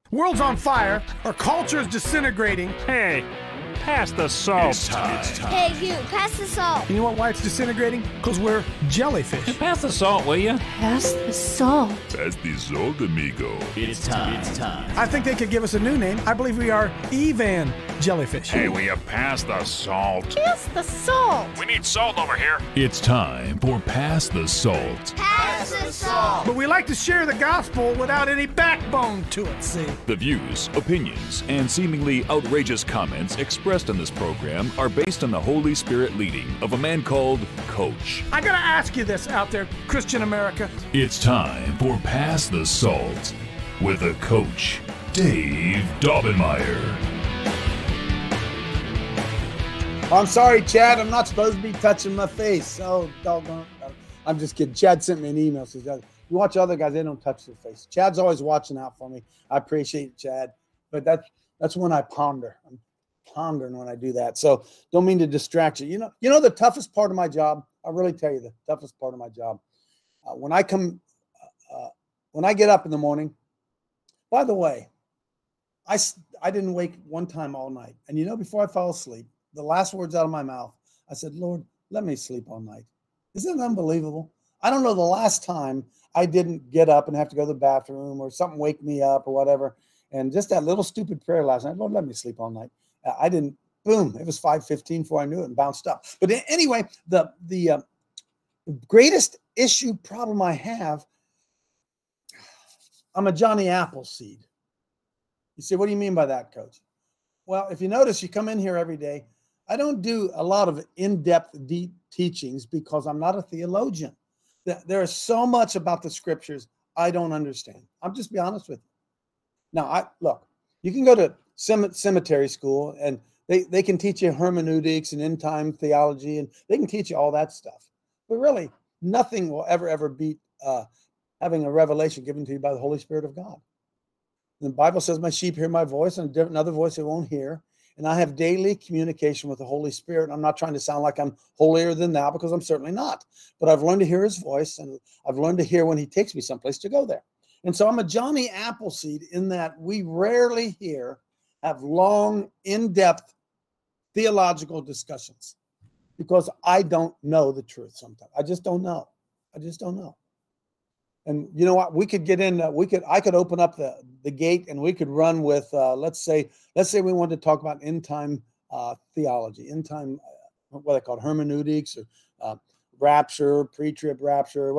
World's on fire. Our culture is disintegrating. Hey, pass the salt. It's time. Hey, you, pass the salt. You know why it's disintegrating? Because we're jellyfish. Pass the salt, will you? Pass the salt. Pass the salt, amigo. It's time. I think they could give us a new name. I believe we are Evan jellyfish. Hey, will you pass the salt? Pass the salt. We need salt over here. It's time for Pass the Salt. Pass the salt. But we like to share the gospel without any backbone to it, see? The views, opinions, and seemingly outrageous comments expressed in this program are based on the Holy Spirit leading of a man called Coach. I gotta ask you this out there, Christian America. It's time for Pass the Salt with a Coach, Dave Daubenmire. I'm sorry, Chad. I'm not supposed to be touching my face. Oh, doggone. I'm just kidding. Chad sent me an email. Says, you watch other guys, they don't touch their face. Chad's always watching out for me. I appreciate it, Chad. But that's when I ponder. I'm pondering when I do that. So don't mean to distract you. You know the toughest part of my job, I'll really tell you the toughest part of my job. When I get up in the morning, by the way, I didn't wake one time all night. And before I fell asleep, the last words out of my mouth, I said, Lord, let me sleep all night. Isn't it unbelievable? I don't know the last time I didn't get up and have to go to the bathroom or something wake me up or whatever. And just that little stupid prayer last night, Lord, let me sleep all night. I didn't, boom, it was 5:15 before I knew it and bounced up. But anyway, the greatest problem I have, I'm a Johnny Appleseed. You say, what do you mean by that, Coach? Well, if you notice, you come in here every day. I don't do a lot of in-depth, deep teachings because I'm not a theologian. There is so much about the scriptures I don't understand. I'll just be honest with you. Now, look, you can go to cemetery school and they can teach you hermeneutics and end-time theology, and they can teach you all that stuff. But really, nothing will ever beat having a revelation given to you by the Holy Spirit of God. The Bible says, my sheep hear my voice, and another voice they won't hear. And I have daily communication with the Holy Spirit. I'm not trying to sound like I'm holier than thou, because I'm certainly not. But I've learned to hear his voice, and I've learned to hear when he takes me someplace to go there. And so I'm a Johnny Appleseed in that we rarely have long, in-depth theological discussions because I don't know the truth sometimes. I just don't know. And you know what? We could get in. I could open up the gate, and we could run with. Let's say we wanted to talk about end time theology, end time what they call hermeneutics or rapture, pre-trib rapture.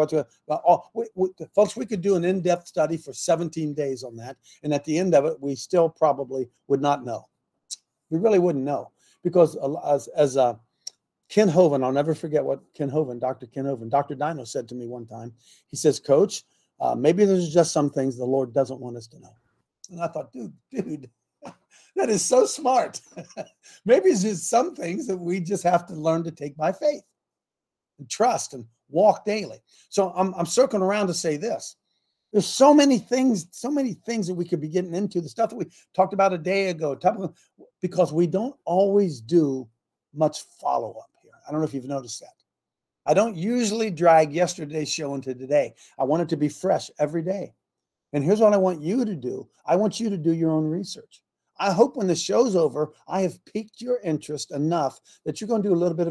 Folks, we could do an in-depth study for 17 days on that, and at the end of it, we still probably would not know. We really wouldn't know because as Ken Hovind, I'll never forget what Dr. Ken Hovind, Dr. Dino said to me one time. He says, Coach, maybe there's just some things the Lord doesn't want us to know. And I thought, dude, that is so smart. Maybe it's just some things that we just have to learn to take by faith and trust and walk daily. So I'm circling around to say this. There's so many things that we could be getting into, the stuff that we talked about a day ago, because we don't always do much follow-up. I don't know if you've noticed that. I don't usually drag yesterday's show into today. I want it to be fresh every day. And here's what I want you to do. I want you to do your own research. I hope when the show's over, I have piqued your interest enough that you're going to do a little bit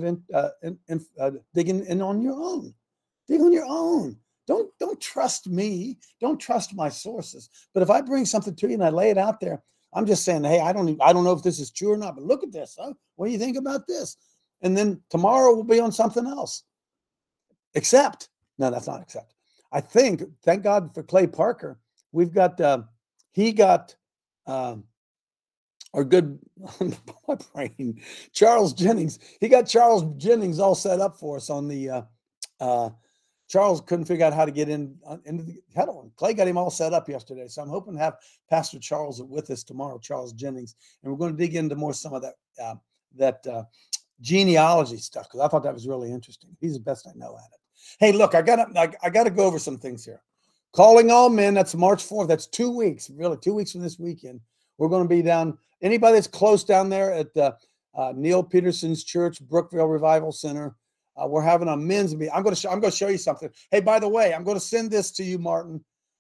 of digging in on your own. Dig on your own. Don't trust me. Don't trust my sources. But if I bring something to you and I lay it out there, I'm just saying, hey, I don't know if this is true or not, but look at this. Huh? What do you think about this? And then tomorrow we'll be on something else. Except, no, that's not except. I think, thank God for Clay Parker, we've got, he got our good, my brain, Charles Jennings. He got Charles Jennings all set up for us on the, Charles couldn't figure out how to get into the huddle. Clay got him all set up yesterday. So I'm hoping to have Pastor Charles with us tomorrow, Charles Jennings. And we're going to dig into more some of that genealogy stuff, because I thought that was really interesting. He's the best I know at it. Hey, look, I gotta go over some things here. Calling all men, that's March 4th. That's 2 weeks, really 2 weeks from this weekend. We're going to be down, anybody that's close down there at Neil Peterson's church, Brookville Revival Center. We're having a men's meeting. I'm going to show you something. Hey, by the way, I'm going to send this to you, Martin.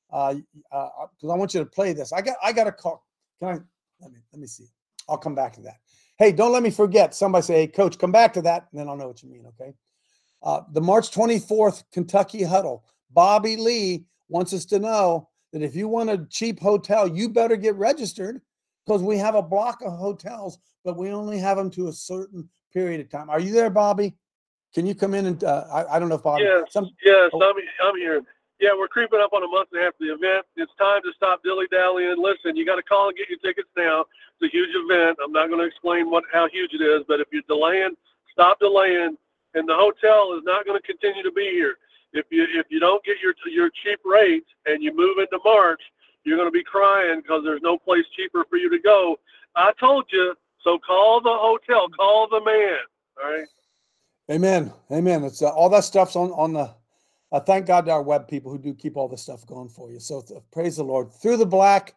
because I want you to play this. I got a call. Can I? Let me see. I'll come back to that. Hey, don't let me forget. Somebody say, hey, Coach, come back to that, and then I'll know what you mean, okay? The March 24th Kentucky Huddle. Bobby Lee wants us to know that if you want a cheap hotel, you better get registered because we have a block of hotels, but we only have them to a certain period of time. Are you there, Bobby? Can you come in and I don't know if Bobby. Yes, I'm here. Yeah, we're creeping up on a month and a half of the event. It's time to stop dilly-dallying. Listen, you got to call and get your tickets now. It's a huge event. I'm not going to explain how huge it is, but if you're delaying, stop delaying. And the hotel is not going to continue to be here. If you don't get your cheap rates and you move into March, you're going to be crying because there's no place cheaper for you to go. I told you, so call the hotel, call the man. All right. Amen. It's all that stuff's on the. Thank God to our web people who do keep all this stuff going for you. So praise the Lord. Through the Black.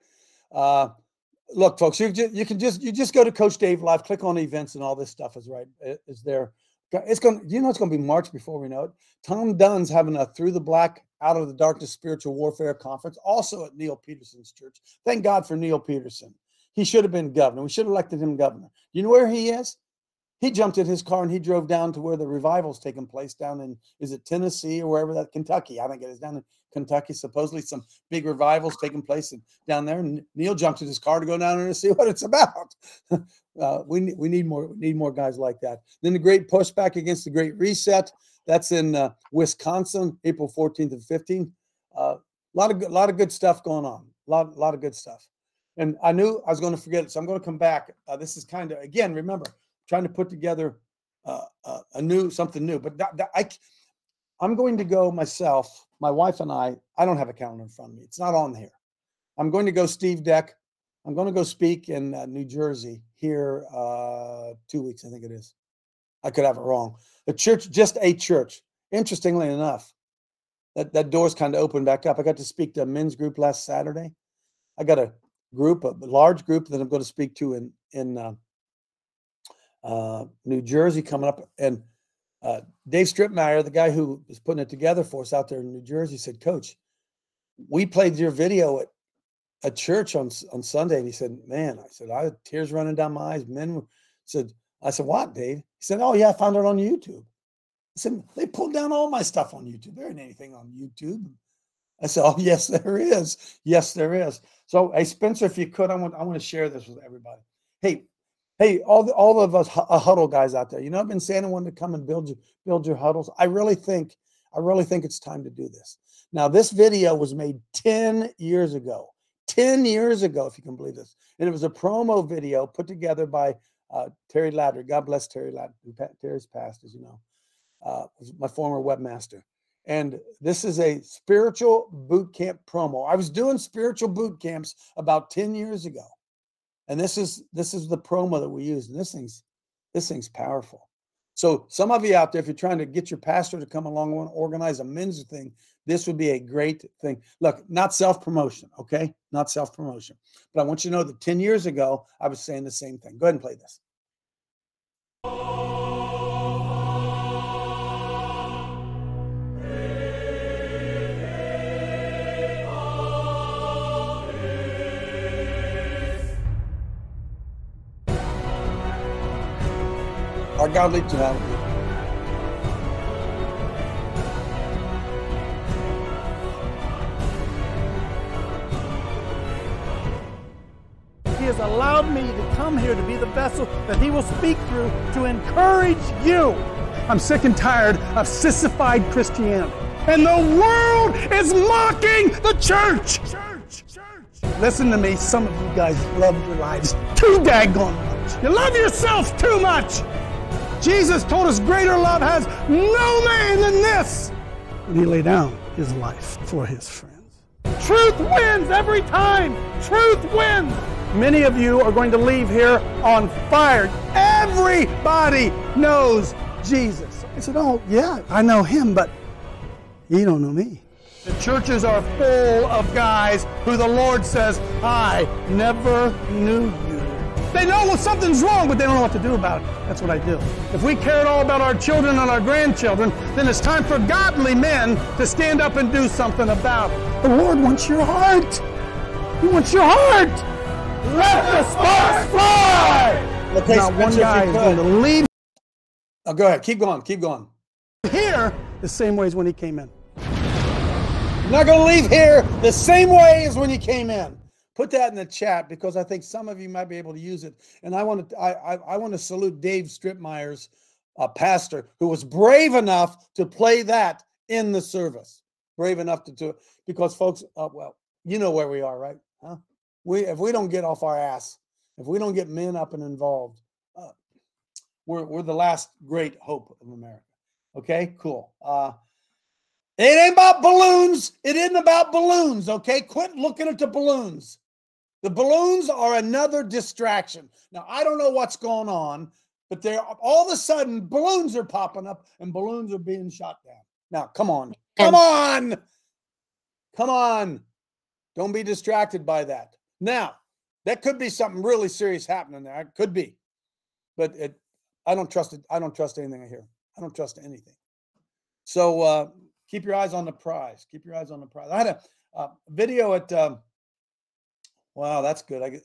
Look, folks, you just go to Coach Dave Live, click on events, and all this stuff is there. It's going to be March before we know it. Tom Dunn's having a Through the Black Out of the Darkness Spiritual Warfare Conference, also at Neil Peterson's church. Thank God for Neil Peterson. He should have been governor. We should have elected him governor. You know where he is? He jumped in his car and he drove down to where the revival's taking place down in, is it Tennessee or wherever that, Kentucky? I think it is down in Kentucky. Supposedly some big revivals taking place down there. And Neil jumped in his car to go down there and see what it's about. We need more guys like that. Then the Great Pushback Against the Great Reset. That's in Wisconsin, April 14th and 15th. A lot of good stuff going on. A lot of good stuff. And I knew I was going to forget it, so I'm going to come back. This is kind of, again, remember, trying to put together something new. But I'm going to go myself, my wife and I don't have a calendar in front of me. It's not on here. I'm going to go Steve Deck. I'm going to go speak in New Jersey here 2 weeks, I think it is. I could have it wrong. A church, just a church. Interestingly enough, that door's kind of opened back up. I got to speak to a men's group last Saturday. I got a large group that I'm going to speak to in New Jersey coming up. And Dave Stripmeyer, the guy who was putting it together for us out there in New Jersey, said, Coach, we played your video at a church on Sunday. And he said, man, I had tears running down my eyes. I said, what, Dave? He said, oh, yeah, I found it on YouTube. I said, they pulled down all my stuff on YouTube. There ain't anything on YouTube. I said, oh, yes, there is. Yes, there is. So, hey, Spencer, if you could, I want to share this with everybody. Hey, all of us huddle guys out there, I've been saying I wanted to come and build your huddles. I really think it's time to do this. Now, this video was made 10 years ago. 10 years ago, if you can believe this. And it was a promo video put together by Terry Ladder. God bless Terry Ladder. Terry's passed, as you know. Was my former webmaster. And this is a spiritual boot camp promo. I was doing spiritual boot camps about 10 years ago. And this is the promo that we use. And this thing's powerful. So some of you out there, if you're trying to get your pastor to come along and organize a men's thing, this would be a great thing. Look, not self-promotion, okay? Not self-promotion. But I want you to know that 10 years ago, I was saying the same thing. Go ahead and play this. Our godly duality. He has allowed me to come here to be the vessel that he will speak through to encourage you. I'm sick and tired of sissified Christianity. And the world is mocking the church. Listen to me, some of you guys love your lives too daggone much. You love yourself too much. Jesus told us greater love has no man than this. And he laid down his life for his friends. Truth wins every time. Truth wins. Many of you are going to leave here on fire. Everybody knows Jesus. I said, oh, yeah, I know him, but you don't know me. The churches are full of guys who the Lord says, I never knew you. They know when something's wrong, but they don't know what to do about it. That's what I do. If we care at all about our children and our grandchildren, then it's time for godly men to stand up and do something about it. The Lord wants your heart. He wants your heart. Let the sparks fly. Okay, Not one Spencer, guy if is you going to could. leave Oh, go ahead. Keep going. Keep going. here the same way as when he came in. You're not going to leave here the same way as when you came in. Put that in the chat because I think some of you might be able to use it. And I want to salute Dave Stripmeyer's pastor, who was brave enough to play that in the service. Brave enough to do it because, folks, well, you know where we are, right? Huh? If we don't get off our ass, if we don't get men up and involved, we're the last great hope of America. Okay, cool. It ain't about balloons. It isn't about balloons. Okay, quit looking at the balloons. The balloons are another distraction. Now, I don't know what's going on, but all of a sudden balloons are popping up and balloons are being shot down. Now, come on. Come on. Come on. Don't be distracted by that. Now, that could be something really serious happening there. It could be. But I don't trust it. I don't trust anything I hear. I don't trust anything. So keep your eyes on the prize. Keep your eyes on the prize. I had a video at wow, that's good. I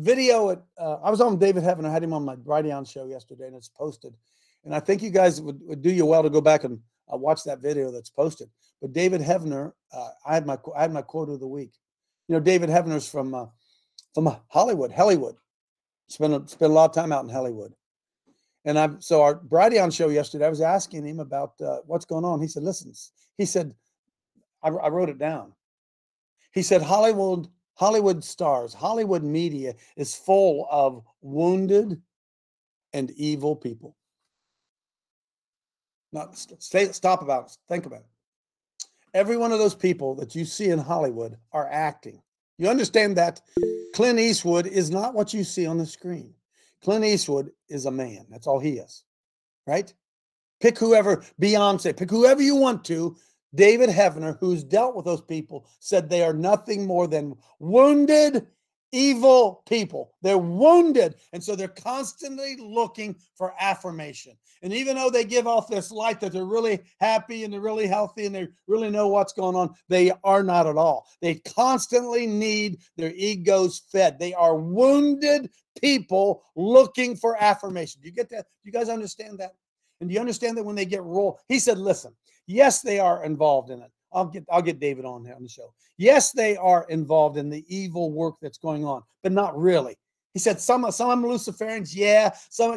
was on David Heaven. I had him on my Brighteon show yesterday, and it's posted. And I think you guys would do you well to go back and watch that video that's posted. But David Heavener, I had my quote of the week. You know, David Heavener's from Hollywood. Spent a lot of time out in Hollywood. And so our Brighteon show yesterday, I was asking him about what's going on. He said, listen, he said, I wrote it down. He said, Hollywood stars, Hollywood media is full of wounded and evil people. Now, stop about it. Think about it. Every one of those people that you see in Hollywood are acting. You understand that Clint Eastwood is not what you see on the screen. Clint Eastwood is a man. That's all he is, right? Pick whoever, Beyonce, pick whoever you want to. David Heavener, who's dealt with those people, said they are nothing more than wounded, evil people. They're wounded. And so they're constantly looking for affirmation. And even though they give off this light that they're really happy and they're really healthy and they really know what's going on, they are not at all. They constantly need their egos fed. They are wounded people looking for affirmation. Do you get that? Do you guys understand that? And do you understand that when they get rolled? He said, listen, yes, they are involved in it. I'll get David on here on the show. Yes, they are involved in the evil work that's going on, but not really. He said some of them Luciferians, yeah.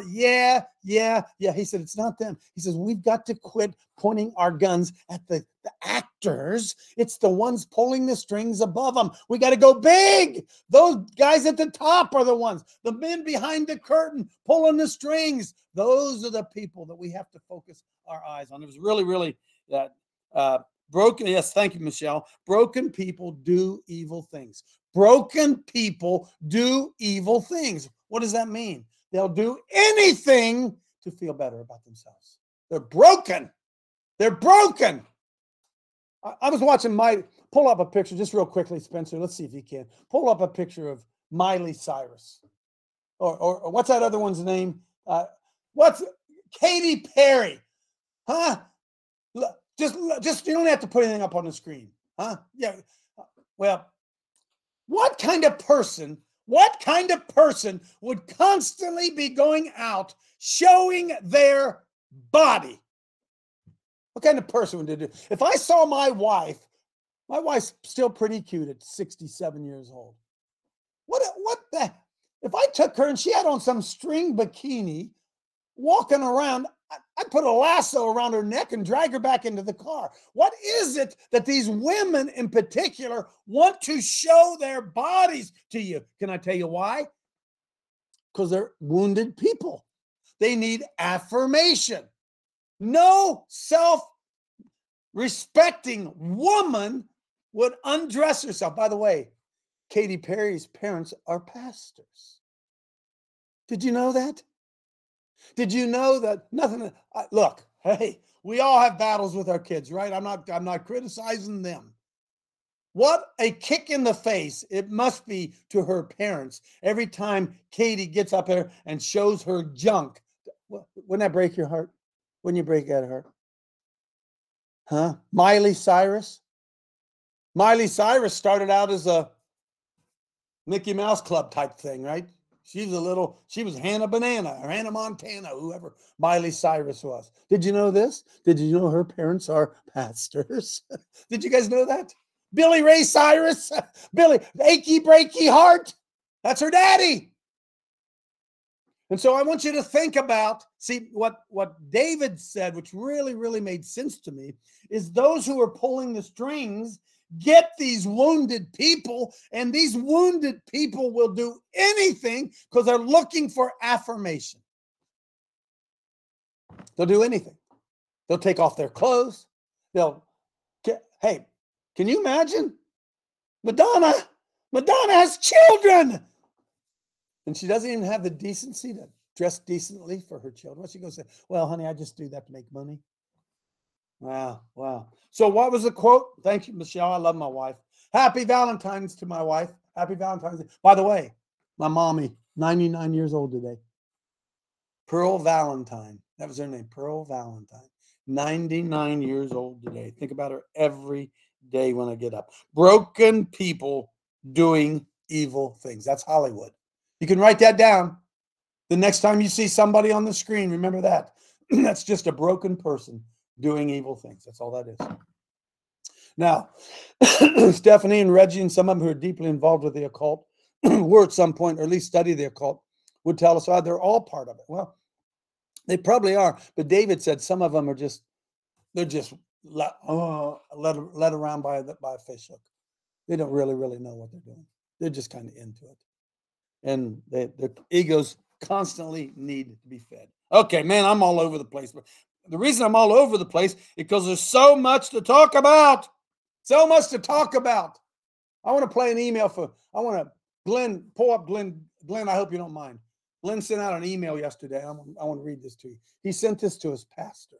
He said it's not them. He says we've got to quit pointing our guns at the actors. It's the ones pulling the strings above them. We got to go big. Those guys at the top are the ones. The men behind the curtain pulling the strings. Those are the people that we have to focus our eyes on. It was really broken. Yes, thank you, Michelle. Broken people do evil things. Broken people do evil things. What does that mean? They'll do anything to feel better about themselves. They're broken. They're broken. I was watching pull up a picture just real quickly, Spencer. Let's see if you can. Pull up a picture of Miley Cyrus. Or what's that other one's name? What's Katy Perry? Huh? Just you don't have to put anything up on the screen. Huh? Yeah. Well, what kind of person would constantly be going out showing their body? What kind of person would do? If I saw my wife's still pretty cute at 67 years old. If I took her and she had on some string bikini walking around, I'd put a lasso around her neck and drag her back into the car. What is it that these women in particular want to show their bodies to you? Can I tell you why? Because they're wounded people. They need affirmation. No self-respecting woman would undress herself. By the way, Katy Perry's parents are pastors. Did you know that? Did you know that nothing? Look, hey, we all have battles with our kids, right? I'm not criticizing them. What a kick in the face it must be to her parents every time Katie gets up there and shows her junk. Wouldn't that break your heart? Wouldn't you break that heart? Huh? Miley Cyrus? Miley Cyrus started out as a Mickey Mouse Club type thing, right? She was Hannah Banana or Hannah Montana, whoever Miley Cyrus was. Did you know this? Did you know her parents are pastors? Did you guys know that? Billy Ray Cyrus, Billy, achy breaky heart. That's her daddy. And so I want you to think about, see, what David said, which really, really made sense to me, is those who are pulling the strings get these wounded people, and these wounded people will do anything because they're looking for affirmation. They'll do anything. They'll take off their clothes. Hey, can you imagine? Madonna has children. And she doesn't even have the decency to dress decently for her children. What's she going to say? Well, honey, I just do that to make money. Wow. So what was the quote? Thank you, Michelle. I love my wife. Happy Valentine's to my wife. Happy Valentine's Day. By the way, my mommy, 99 years old today. Pearl Valentine. That was her name, Pearl Valentine. 99 years old today. Think about her every day when I get up. Broken people doing evil things. That's Hollywood. You can write that down. The next time you see somebody on the screen, remember that. That's just a broken person doing evil things. That's all that is. Now, Stephanie and Reggie and some of them who are deeply involved with the occult were at some point, or at least study the occult, would tell us, they're all part of it. Well, they probably are. But David said some of them are just, they're just led around by a fish hook. They don't really know what they're doing. They're just kind of into it. And their egos constantly need to be fed. Okay, man, I'm all over the place. But the reason I'm all over the place is because there's so much to talk about. So much to talk about. I want to play an email Glenn, pull up Glenn, I hope you don't mind. Glenn sent out an email yesterday. I want to read this to you. He sent this to his pastor.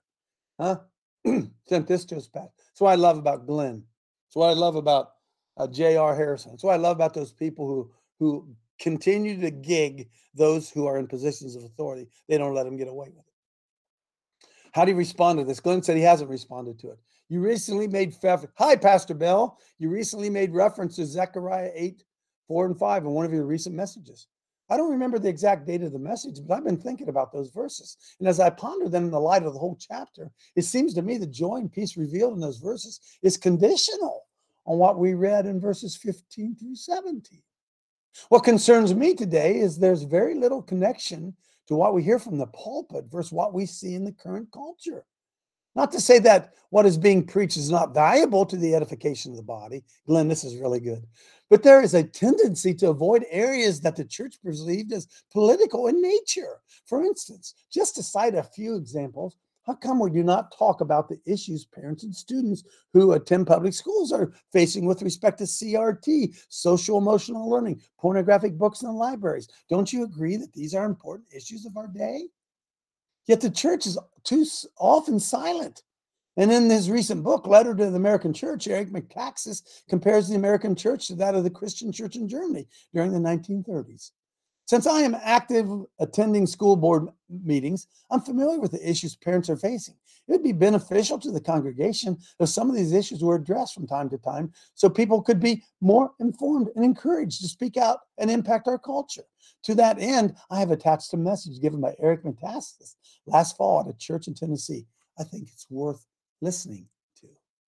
Sent this to his pastor. That's what I love about Glenn. That's what I love about J.R. Harrison. That's what I love about those people who continue to gig those who are in positions of authority. They don't let them get away with it. How do you respond to this? Glenn said he hasn't responded to it. You recently made, hi, Pastor Bell. You recently made reference to Zechariah 8:4-5 in one of your recent messages. I don't remember the exact date of the message, but I've been thinking about those verses. And as I ponder them in the light of the whole chapter, it seems to me the joy and peace revealed in those verses is conditional on what we read in verses 15-17. What concerns me today is there's very little connection to what we hear from the pulpit versus what we see in the current culture. Not to say that what is being preached is not valuable to the edification of the body. Glenn, this is really good. But there is a tendency to avoid areas that the church perceived as political in nature. For instance, just to cite a few examples, how come we do not talk about the issues parents and students who attend public schools are facing with respect to CRT, social emotional learning, pornographic books in the libraries? Don't you agree that these are important issues of our day? Yet the church is too often silent. And in his recent book, Letter to the American Church, Eric Metaxas compares the American church to that of the Christian church in Germany during the 1930s. Since I am active attending school board meetings, I'm familiar with the issues parents are facing. It would be beneficial to the congregation if some of these issues were addressed from time to time so people could be more informed and encouraged to speak out and impact our culture. To that end, I have attached a message given by Eric Metaxas last fall at a church in Tennessee. I think it's worth listening to.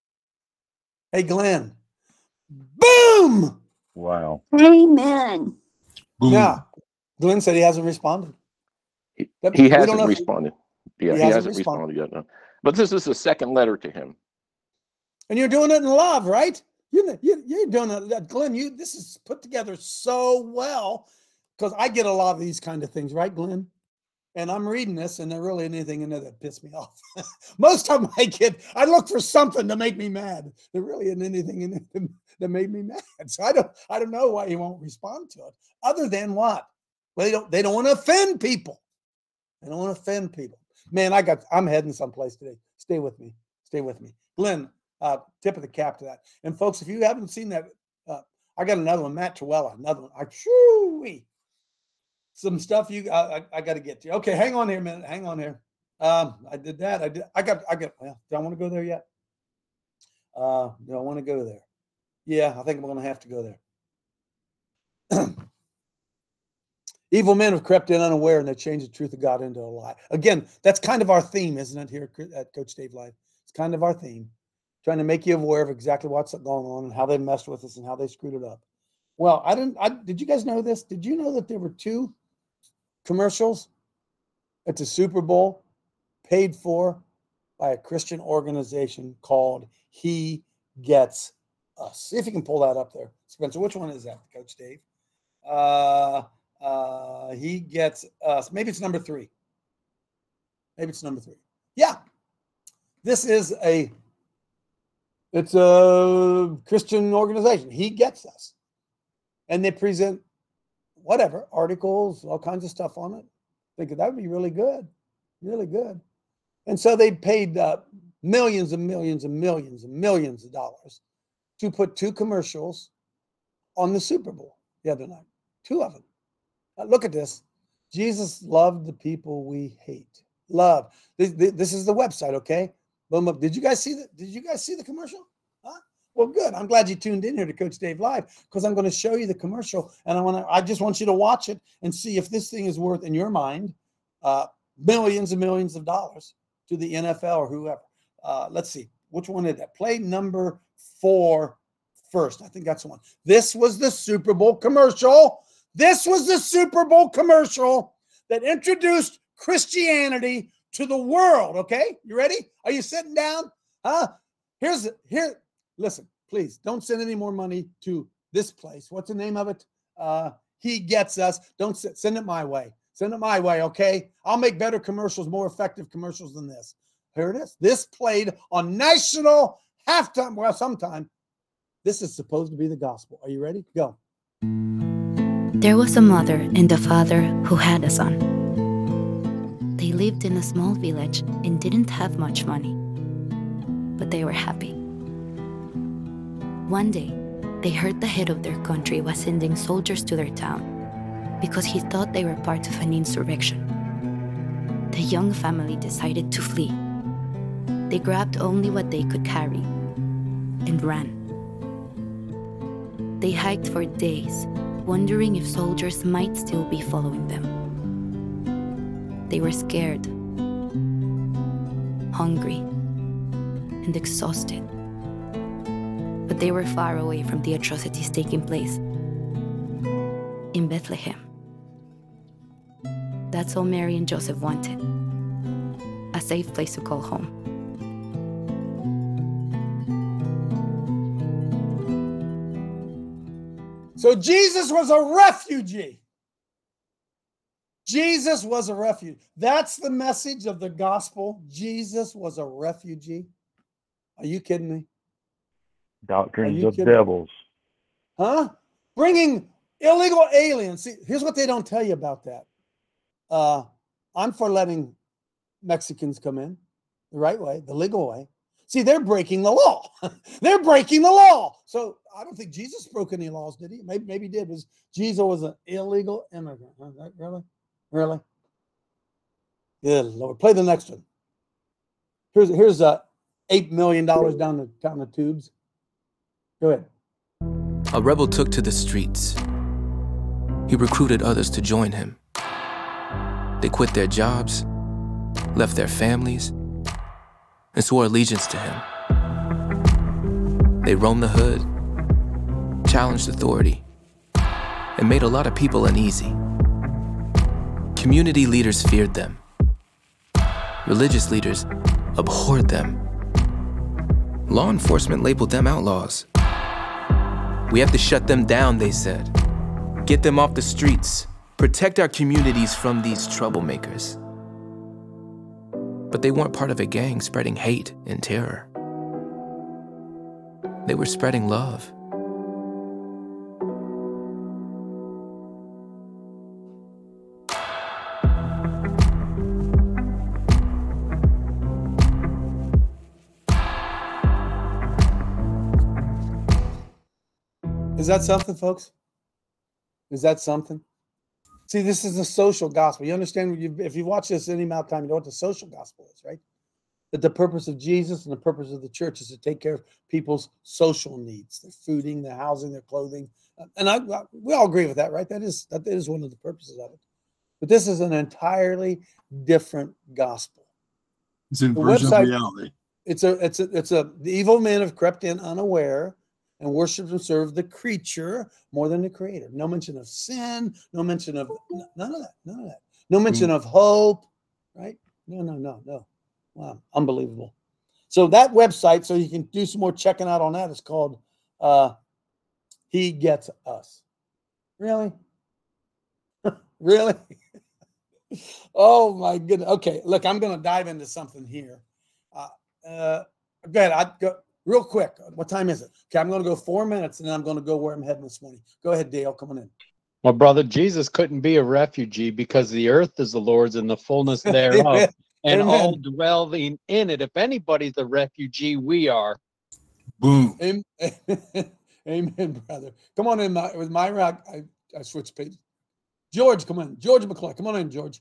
Hey, Glenn. Boom! Wow. Amen. Now, Glenn said he hasn't responded. He hasn't responded. Yeah, he hasn't responded yet. No. But this is the second letter to him. And you're doing it in love, right? You're doing it, Glenn. This is put together so well because I get a lot of these kind of things, right, Glenn? And I'm reading this, and there really anything in there that pissed me off. Most of them I look for something to make me mad. There really isn't anything in it that made me mad. So I don't know why he won't respond to it. Other than what? Well, they don't want to offend people. They don't want to offend people. Man, I'm heading someplace today. Stay with me. Glenn, tip of the cap to that. And folks, if you haven't seen that, I got another one, Matt Trewella, another one. Some stuff I got to get to. Okay, hang on here a minute. Hang on here. I did that. Well, do I want to go there yet? Do I want to go there? Yeah, I think I'm going to have to go there. Evil men have crept in unaware, and they changed the truth of God into a lie. Again, that's kind of our theme, isn't it, here at Coach Dave Live? It's kind of our theme, trying to make you aware of exactly what's going on and how they messed with us and how they screwed it up. Well, did you guys know this? Did you know that there were 2 commercials at the Super Bowl paid for by a Christian organization called He Gets Us? See if you can pull that up there. Spencer, which one is that, Coach Dave? He Gets Us. Maybe it's number 3. Yeah. This is it's a Christian organization. He Gets Us. And they present whatever, articles, all kinds of stuff on it. Thinking that would be really good. Really good. And so they paid millions and millions and millions and millions of dollars to put 2 commercials on the Super Bowl the other night. 2 of them. Look at this. Jesus loved the people we hate. Love. This is the website, okay? Boom up. Did you guys see the commercial? Huh? Well, good. I'm glad you tuned in here to Coach Dave Live, because I'm going to show you the commercial, and I just want you to watch it and see if this thing is worth, in your mind, millions and millions of dollars to the NFL or whoever. Let's see. Which one is that? Play number 4 first. I think that's the one. This was the Super Bowl commercial. This was the Super Bowl commercial that introduced Christianity to the world. Okay, you ready? Are you sitting down? Huh? Here. Listen, please don't send any more money to this place. What's the name of it? He Gets Us. Don't send it my way. Send it my way. Okay, I'll make better commercials, more effective commercials than this. Here it is. This played on national halftime. Well, sometime. This is supposed to be the gospel. Are you ready? Go. There was a mother and a father who had a son. They lived in a small village and didn't have much money, but they were happy. One day, they heard the head of their country was sending soldiers to their town because he thought they were part of an insurrection. The young family decided to flee. They grabbed only what they could carry and ran. They hiked for days, wondering if soldiers might still be following them. They were scared, hungry, and exhausted. But they were far away from the atrocities taking place in Bethlehem. That's all Mary and Joseph wanted, a safe place to call home. So Jesus was a refugee. Jesus was a refugee. That's the message of the gospel. Jesus was a refugee. Are you kidding me? Doctrines of devils. Huh? Bringing illegal aliens. See, here's what they don't tell you about that. I'm for letting Mexicans come in the right way, the legal way. See, they're breaking the law. They're breaking the law. So I don't think Jesus broke any laws, did he? Maybe he did. Jesus was an illegal immigrant. Huh? Really? Really? Good Lord. Play the next one. Here's $8 million down the tubes. Go ahead. A rebel took to the streets. He recruited others to join him. They quit their jobs, left their families, and swore allegiance to him. They roamed the hood, challenged authority, and made a lot of people uneasy. Community leaders feared them. Religious leaders abhorred them. Law enforcement labeled them outlaws. We have to shut them down, they said. Get them off the streets. Protect our communities from these troublemakers. But they weren't part of a gang spreading hate and terror. They were spreading love. Is that something, folks? Is that something? See, this is the social gospel. You understand? If you watch this any amount of time, you know what the social gospel is, right? That the purpose of Jesus and the purpose of the church is to take care of people's social needs, their fooding, their housing, their clothing. And we all agree with that, right? That is one of the purposes of it. But this is an entirely different gospel. It's an inversion of reality. The evil men have crept in unaware and worshiped and served the creature more than the creator. No mention of sin, no mention of none of that. No mention of hope, right? No. Wow, unbelievable. So that website, so you can do some more checking out on that, is called He Gets Us. Really? Really? Oh my goodness. Okay, look, I'm going to dive into something here. Go ahead. I'd go real quick. What time is it? Okay, I'm going to go 4 minutes, and then I'm going to go where I'm heading this morning. Go ahead, Dale. Come on in. Well, brother, Jesus couldn't be a refugee because the earth is the Lord's and the fullness thereof, and Amen. all dwelling in it. If anybody's a refugee, we are. Boom. Amen, brother. Come on in with Myra. I switched pages. George, come on. George McCloy. Come on in, George.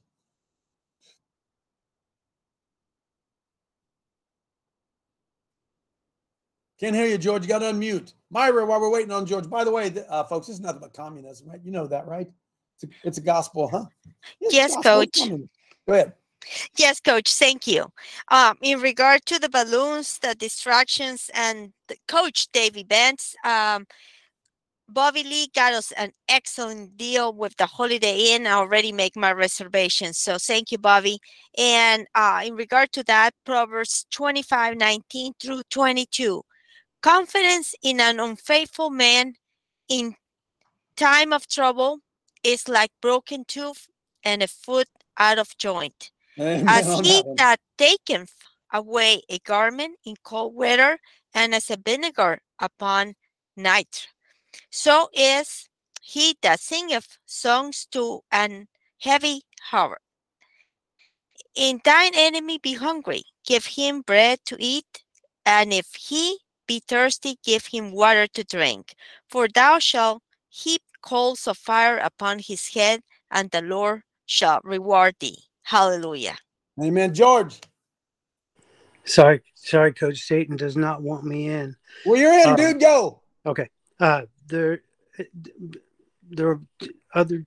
Can't hear you, George. You got to unmute. Myra, while we're waiting on George. By the way, folks, this is nothing but communism, right? You know that, right? It's a gospel, huh? Yes, Coach. Go ahead. Yes, Coach. Thank you. In regard to the balloons, the distractions, and the Coach Dave events, Bobby Lee got us an excellent deal with the Holiday Inn. I already make my reservations. So thank you, Bobby. And in regard to that, Proverbs 25:19 through 22. Confidence in an unfaithful man in time of trouble is like broken tooth and a foot out of joint. Amen. As he that taketh away a garment in cold weather, and as a vinegar upon night, so is he that singeth songs to an heavy heart. In thine enemy be hungry, give him bread to eat, and if he be thirsty, give him water to drink. For thou shalt heap coals of fire upon his head, and the Lord shall reward thee. Hallelujah. Amen. George. Sorry, Coach. Satan does not want me in. Well, you're in, dude. Go. Okay. There are other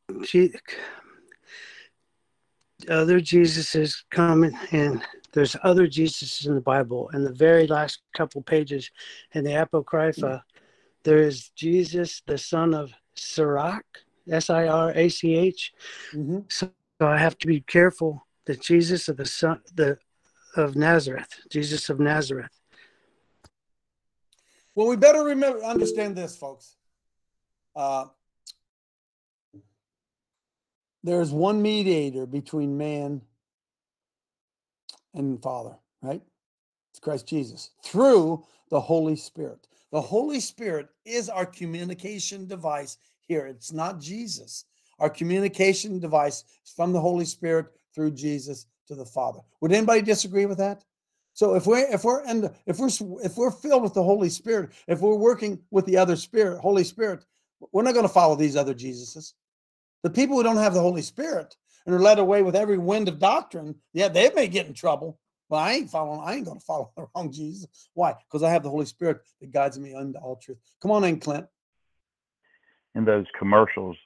Jesuses coming, and there's other Jesuses in the Bible. In the very last couple pages in the Apocrypha, there is Jesus, the son of Sirach, Sirach. Mm-hmm. So I have to be careful that Jesus of of Nazareth, Jesus of Nazareth. Well, we better understand this, folks. There's one mediator between man and Father, right? It's Christ Jesus, through the Holy Spirit. The Holy Spirit is our communication device here. It's not Jesus. Our communication device is from the Holy Spirit through Jesus to the Father. Would anybody disagree with that? So if we're filled with the Holy Spirit, if we're working with the other Spirit, Holy Spirit, we're not going to follow these other Jesuses. The people who don't have the Holy Spirit and are led away with every wind of doctrine, yeah, they may get in trouble. Well, I ain't going to follow the wrong Jesus. Why? Because I have the Holy Spirit that guides me unto all truth. Come on in, Clint. In those commercials,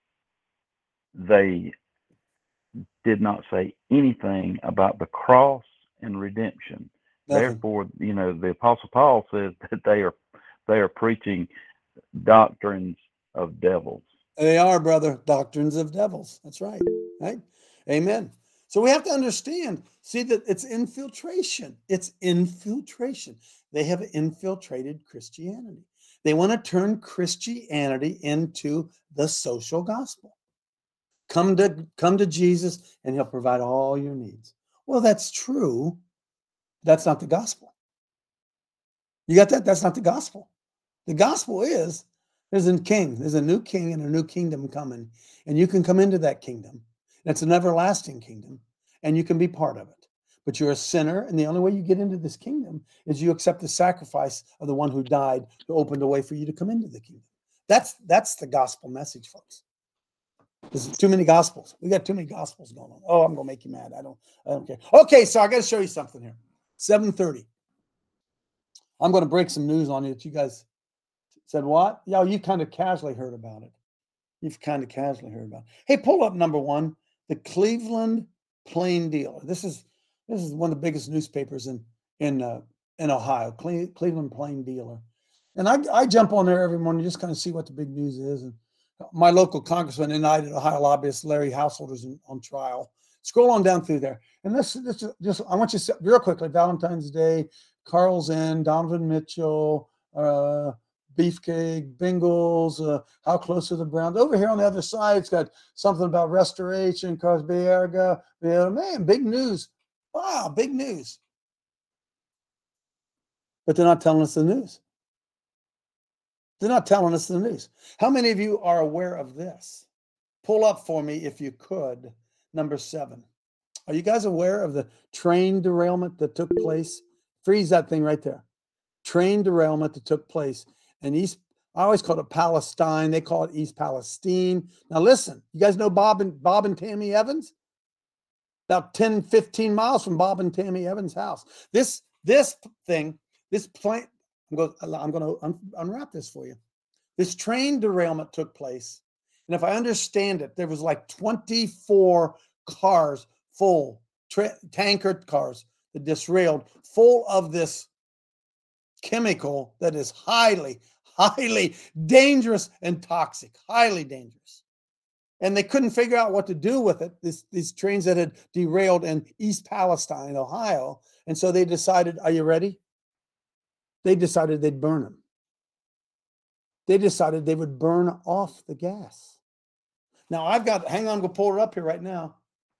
they did not say anything about the cross and redemption. Nothing. Therefore, the Apostle Paul says that they are preaching doctrines of devils. They are, brother, doctrines of devils. That's right. Right? Amen. So we have to understand, see that it's infiltration. It's infiltration. They have infiltrated Christianity. They want to turn Christianity into the social gospel. Come to Jesus and he'll provide all your needs. Well, that's true. That's not the gospel. You got that? That's not the gospel. The gospel is there's a king. There's a new king and a new kingdom coming. And you can come into that kingdom. It's an everlasting kingdom. And you can be part of it. But you're a sinner. And the only way you get into this kingdom is you accept the sacrifice of the one who died, who opened a way for you to come into the kingdom. That's the gospel message, folks. There's too many gospels. We got too many gospels going on. Oh, I'm gonna make you mad. I don't care. Okay, so I got to show you something here. 7:30. I'm going to break some news on you that you guys said what? Yeah, you kind of casually heard about it. You've kind of casually heard about it. Hey, pull up number 1, the Cleveland Plain Dealer. This is one of the biggest newspapers in Ohio. Cleveland Plain Dealer. And I jump on there every morning just kind of see what the big news is. And my local congressman indicted Ohio lobbyist Larry Householder's on trial. Scroll on down through there. And this just I want you to real quickly, Valentine's Day, Carl's Inn, Donovan Mitchell, Beefcake, Bengals, how close are the Browns? Over here on the other side, it's got something about restoration, Carlos Baerga. Man, big news. Wow, big news. But they're not telling us the news. They're not telling us the news. How many of you are aware of this? Pull up for me, if you could, number 7. Are you guys aware of the train derailment that took place? Freeze that thing right there. Train derailment that took place in I always call it Palestine. They call it East Palestine. Now listen, you guys know Bob and Tammy Evans? About 10, 15 miles from Bob and Tammy Evans' house. This plane, I'm going to unwrap this for you. This train derailment took place. And if I understand it, there was like 24 cars full, tanker cars that derailed, full of this chemical that is highly, highly dangerous and toxic, highly dangerous. And they couldn't figure out what to do with it, these trains that had derailed in East Palestine, Ohio. And so they decided, are you ready? They decided they'd burn them. They decided they would burn off the gas. Now hang on, we'll pull it up here right now.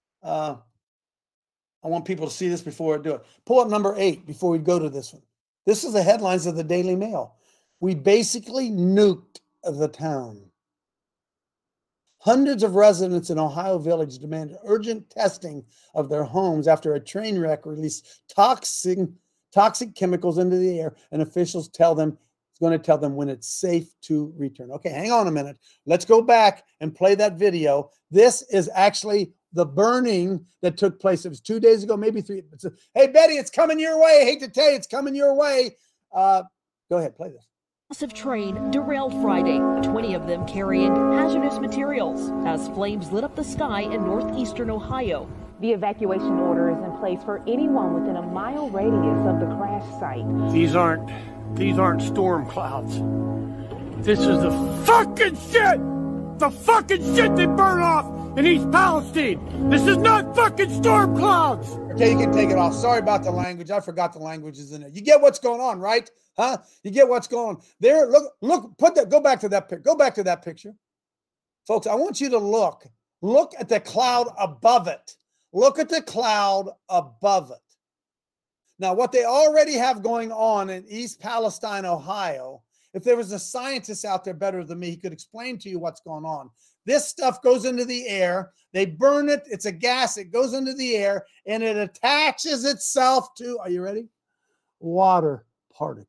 I want people to see this before I do it. Pull up number 8 before we go to this one. This is the headlines of the Daily Mail. We basically nuked the town. Hundreds of residents in Ohio Village demanded urgent testing of their homes after a train wreck released toxic chemicals into the air, and officials it's going to tell them when it's safe to return. Okay, hang on a minute. Let's go back and play that video. This is actually the burning that took place. It was 2 days ago, maybe 3. Hey, Betty, it's coming your way. I hate to tell you, it's coming your way. Go ahead, play this. Massive train derailed Friday, 20 of them carrying hazardous materials as flames lit up the sky in northeastern Ohio. The evacuation order is in place for anyone within a mile radius of the crash site. These aren't storm clouds. This is the fucking shit! The fucking shit they burn off in East Palestine! This is not fucking storm clouds! Okay, you can take it off. Sorry about the language. I forgot the languages in it. You get what's going on, right? Huh? You get what's going on. There, look, go back to that picture. Go back to that picture. Folks, I want you to look at the cloud above it. Look at the cloud above it. Now, what they already have going on in East Palestine, Ohio, if there was a scientist out there better than me, he could explain to you what's going on. This stuff goes into the air. They burn it. It's a gas. It goes into the air, and it attaches itself to, are you ready? Water particles.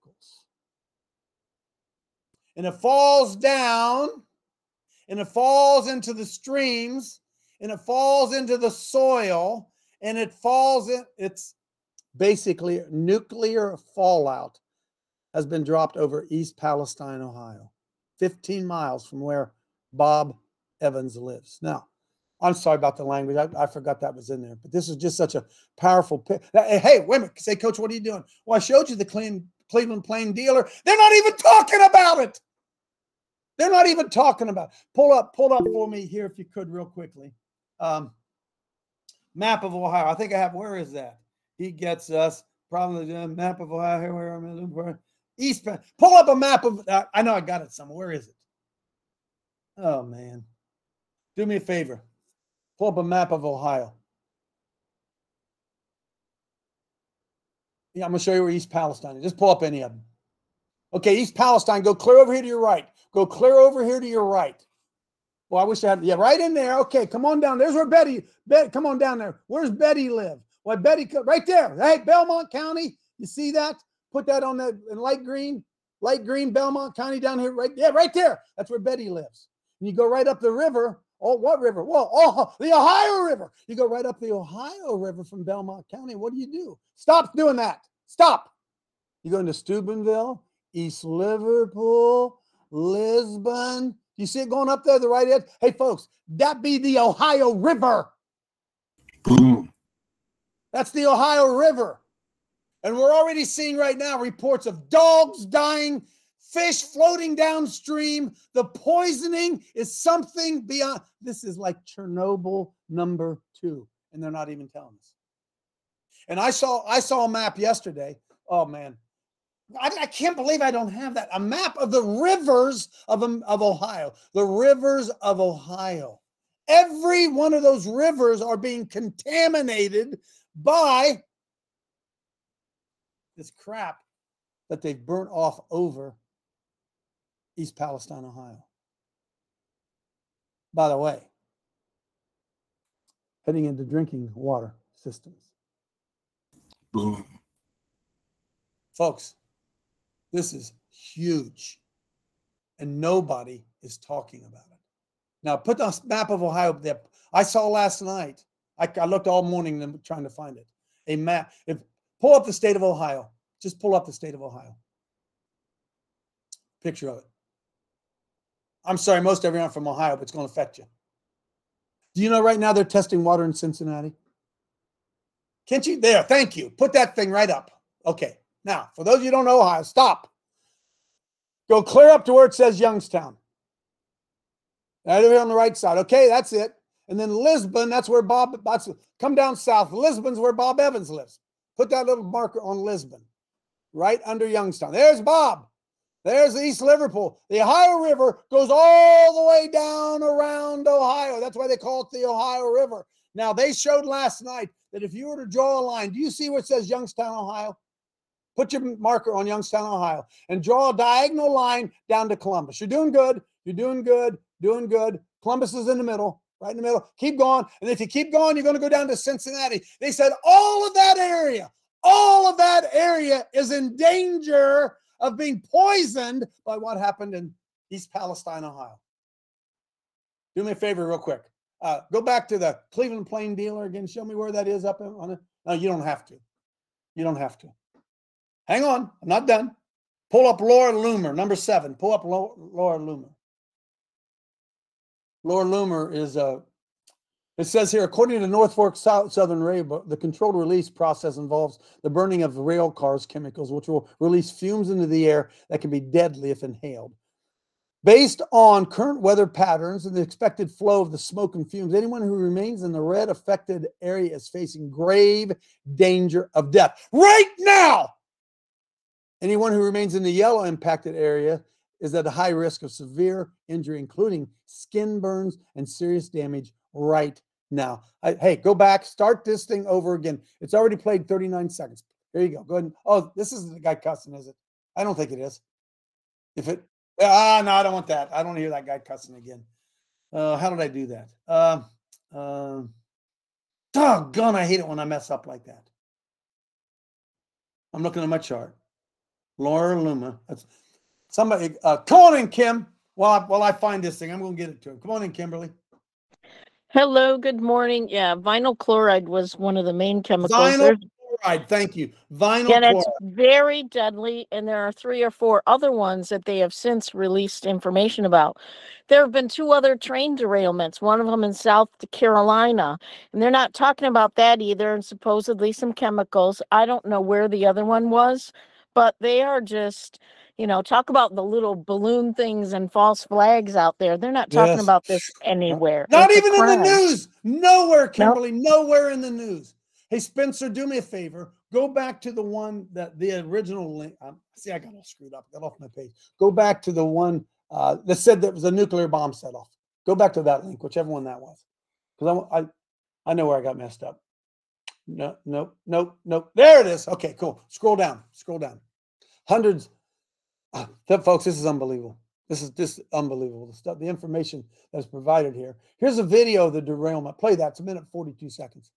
And it falls down, and it falls into the streams, and it falls into the soil, and it's basically nuclear fallout has been dropped over East Palestine, Ohio, 15 miles from where Bob Evans lives. Now, I'm sorry about the language. I forgot that was in there, but this is just such a powerful picture. Hey, wait a minute. Say, Coach, what are you doing? Well, I showed you the Cleveland Plain Dealer. They're not even talking about it. They're not even talking about it. Pull up for me here if you could real quickly. Map of Ohio. I think I have, where is that? He gets us. Probably the map of Ohio. Here, where am I? East. Pull up a map of, I know I got it somewhere. Where is it? Oh, man. Do me a favor. Pull up a map of Ohio. Yeah, I'm going to show you where East Palestine is. Just pull up any of them. Okay, East Palestine. Go clear over here to your right. Go clear over here to your right. Well, I wish I had, yeah, right in there. Okay, come on down. There's where Betty, come on down there. Where's Betty live? Well, Betty, right there. Hey, Belmont County. You see that? Put that on that in light green. light green, Belmont County down here, right there. That's where Betty lives. And you go right up the river. Oh, what river? Well, the Ohio River. You go right up the Ohio River from Belmont County. What do? Stop doing that. Stop. You go into Steubenville, East Liverpool, Lisbon. You see it going up there, the right edge? Hey, folks, that be the Ohio River. Boom. That's the Ohio River. And we're already seeing right now reports of dogs dying, fish floating downstream. The poisoning is something beyond. This is like Chernobyl number 2, and they're not even telling us. And I saw a map yesterday. Oh, man. I can't believe I don't have that. A map of the rivers of Ohio. The rivers of Ohio. Every one of those rivers are being contaminated by this crap that they've burnt off over East Palestine, Ohio. By the way, heading into drinking water systems. Boom. Folks, this is huge, and nobody is talking about it. Now, put the map of Ohio there. I saw last night. I looked all morning trying to find it. A map. Pull up the state of Ohio. Just pull up the state of Ohio. Picture of it. I'm sorry, most of you aren't from Ohio, but it's going to affect you. Do you know right now they're testing water in Cincinnati? Can't you? There, thank you. Put that thing right up. Okay. Now, for those of you who don't know Ohio, stop. Go clear up to where it says Youngstown. Right over on the right side. Okay, that's it. And then Lisbon, that's where come down south. Lisbon's where Bob Evans lives. Put that little marker on Lisbon, right under Youngstown. There's Bob. There's East Liverpool. The Ohio River goes all the way down around Ohio. That's why they call it the Ohio River. Now, they showed last night that if you were to draw a line, do you see where it says Youngstown, Ohio? Put your marker on Youngstown, Ohio, and draw a diagonal line down to Columbus. You're doing good. You're doing good. Doing good. Columbus is in the middle, right in the middle. Keep going. And if you keep going, you're going to go down to Cincinnati. They said all of that area is in danger of being poisoned by what happened in East Palestine, Ohio. Do me a favor real quick. Go back to the Cleveland Plain Dealer again. Show me where that is up on it. No, you don't have to. You don't have to. Hang on. I'm not done. Pull up Laura Loomer, number 7. Pull up Laura Loomer. Laura Loomer is it says here, according to North Fork Southern Railroad, the controlled release process involves the burning of rail cars chemicals, which will release fumes into the air that can be deadly if inhaled. Based on current weather patterns and the expected flow of the smoke and fumes, anyone who remains in the red affected area is facing grave danger of death. Right now! Anyone who remains in the yellow impacted area is at a high risk of severe injury, including skin burns and serious damage right now. Hey, go back, start this thing over again. It's already played 39 seconds. There you go. Go ahead. Oh, this isn't the guy cussing, is it? I don't think it is. No, I don't want that. I don't want to hear that guy cussing again. How did I do that? Doggone, I hate it when I mess up like that. I'm looking at my chart. Laura Luma. That's somebody. Come on in, Kim. While I find this thing, I'm going to get it to him. Come on in, Kimberly. Hello, good morning. Yeah, vinyl chloride was one of the main chemicals. Vinyl chloride, thank you. Vinyl chloride. And it's very deadly, and there are 3 or 4 other ones that they have since released information about. There have been 2 other train derailments, one of them in South Carolina, and they're not talking about that either, and supposedly some chemicals. I don't know where the other one was, but they are just, talk about the little balloon things and false flags out there. They're not talking about this anywhere. Not even in the news. Nowhere, Kimberly. Nope. Nowhere in the news. Hey, Spencer, do me a favor. Go back to the one the original link. See, I got all screwed up. I got off my page. Go back to the one that said there was a nuclear bomb set off. Go back to that link, whichever one that was. Because I know where I got messed up. No. There it is. Okay, cool. Scroll down. Hundreds. Folks, this is unbelievable. This is unbelievable. The information that's provided here. Here's a video of the derailment. Play that. It's 1 minute 42 seconds.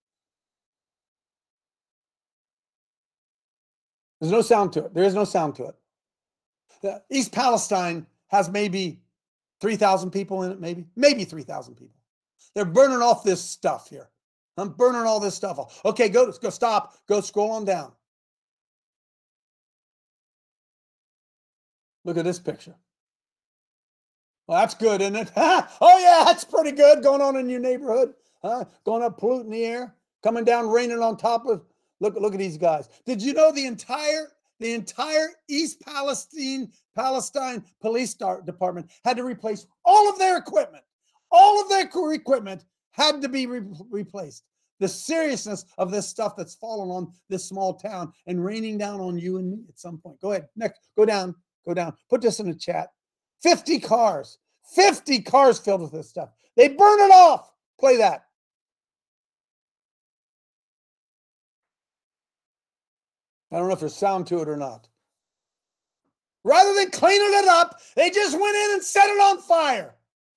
There's no sound to it. There is no sound to it. East Palestine has maybe 3,000 people in it, maybe 3,000 people. They're burning off this stuff here. I'm burning all this stuff off. Okay, go stop. Go scroll on down. Look at this picture. Well, that's good, isn't it? Oh, yeah, that's pretty good going on in your neighborhood. Going up, polluting the air, coming down, raining on top of. Look at these guys. Did you know the entire East Palestine Police Department had to replace all of their equipment? All of their equipment had to be replaced. The seriousness of this stuff that's fallen on this small town and raining down on you and me at some point. Go ahead. Next, go down. Put this in the chat. 50 cars filled with this stuff. They burn it off. Play that. I don't know if there's sound to it or not. Rather than cleaning it up, they just went in and set it on fire.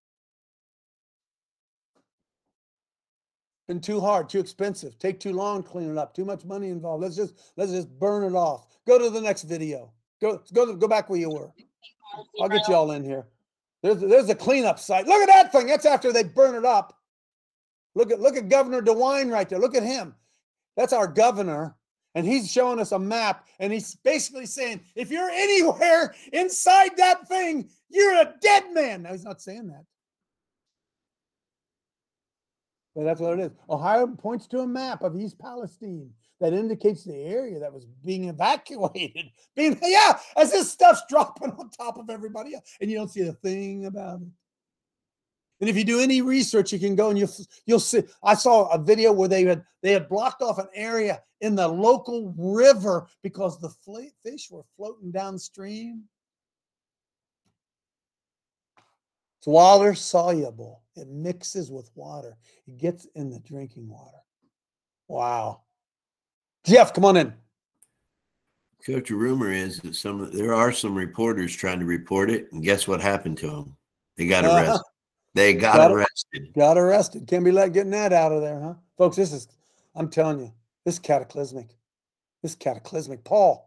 Been too hard, too expensive, take too long to clean it up, too much money involved. Let's just burn it off. Go to the next video. Go back where you were. I'll get you all in here. There's a cleanup site. Look at that thing. That's after they burn it up. Look at Governor DeWine right there. Look at him. That's our governor. And he's showing us a map. And he's basically saying, if you're anywhere inside that thing, you're a dead man. Now, he's not saying that. But that's what it is. Ohio points to a map of East Palestine that indicates the area that was being evacuated. As this stuff's dropping on top of everybody else, and you don't see a thing about it. And if you do any research, you can go and you'll see. I saw a video where they had blocked off an area in the local river because the fish were floating downstream. It's water soluble. It mixes with water. It gets in the drinking water. Wow. Jeff, come on in. Coach, a rumor is that there are some reporters trying to report it, and guess what happened to them? They got arrested. They got arrested. Got arrested. Can't be getting that out of there, huh? Folks, I'm telling you, this is cataclysmic. This is cataclysmic. Paul.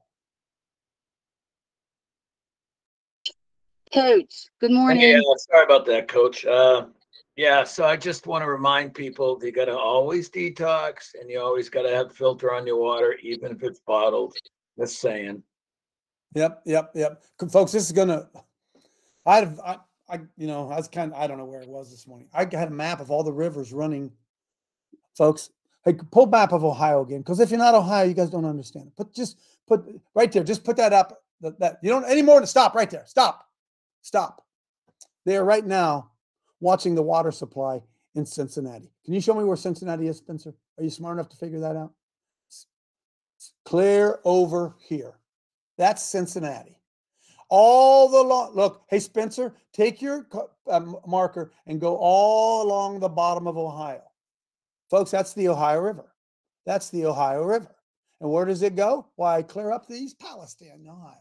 Coach, good morning. Yeah, sorry about that, Coach. So I just want to remind people that you got to always detox, and you always got to have filter on your water, even if it's bottled. Just saying. Yep. Folks, this is gonna. I was kind of, I don't know where it was this morning. I had a map of all the rivers running. Folks, hey, pull map of Ohio again, because if you're not Ohio, you guys don't understand it. Just put right there. Just put that up. That you don't anymore to stop right there. Stop. They are right now watching the water supply in Cincinnati. Can you show me where Cincinnati is, Spencer? Are you smart enough to figure that out? It's clear over here. That's Cincinnati. All the look, hey, Spencer, take your marker and go all along the bottom of Ohio. Folks, that's the Ohio River. And where does it go? Why, clear up the East Palestine, Ohio.